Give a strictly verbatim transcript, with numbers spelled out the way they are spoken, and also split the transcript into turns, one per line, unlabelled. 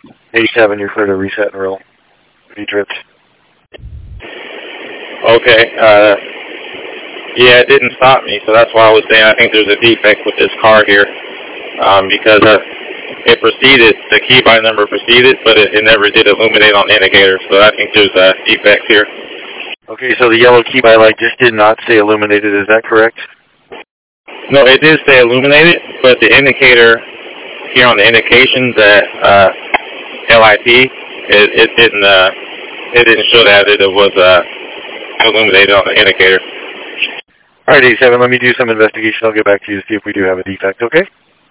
eighty-seven, you're clear to reset and roll. You dripped.
Okay. Uh, yeah, it didn't stop me, so that's why I was saying I think there's a defect with this car here, um, because uh, it proceeded, the key by number proceeded, but it, it never did illuminate on the indicator, so I think there's a defect here.
Okay, so the yellow key by light just did not say illuminated, is that correct?
No, it did say illuminated, but the indicator here on the indications at uh, L I P, it, it didn't uh, it didn't show that it was uh, illuminated on the indicator.
All right, eighty-seven, let me do some investigation. I'll get back to you to see if we do have a defect, okay?